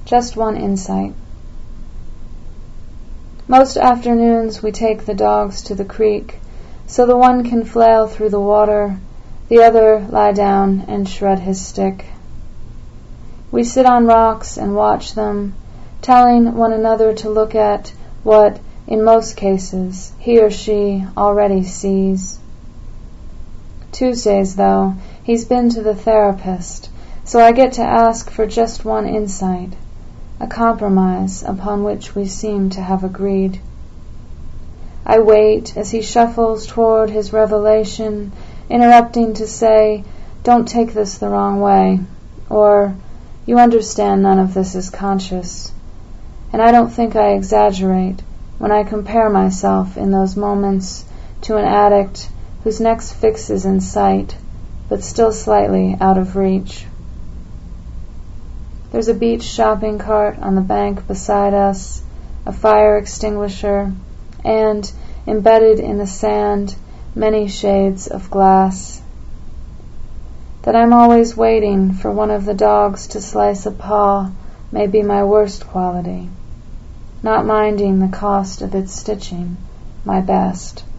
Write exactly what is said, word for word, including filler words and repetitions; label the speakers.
Speaker 1: Just one insight. Most afternoons we take the dogs to the creek, so the one can flail through the water, the other lie down and shred his stick. We sit on rocks and watch them, telling one another to look at what, in most cases, he or she already sees. Tuesdays, though, he's been to the therapist, so I get to ask for just one insight, a compromise upon which we seem to have agreed. I wait as he shuffles toward his revelation, interrupting to say, "Don't take this the wrong way," or, "You understand none of this is conscious." And I don't think I exaggerate when I compare myself in those moments to an addict whose next fix is in sight, but still slightly out of reach. There's a beach shopping cart on the bank beside us, a fire extinguisher, and, embedded in the sand, many shades of glass. That I'm always waiting for one of the dogs to slice a paw may be my worst quality, not minding the cost of its stitching, my best.